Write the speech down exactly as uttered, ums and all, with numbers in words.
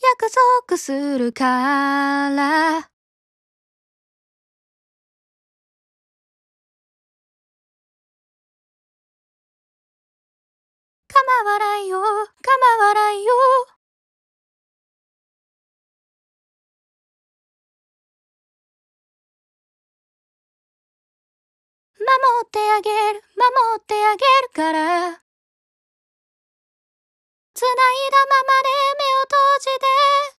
約束するから構わないよ構わないよ守ってあげる守ってあげるから繋いだままで目を閉じて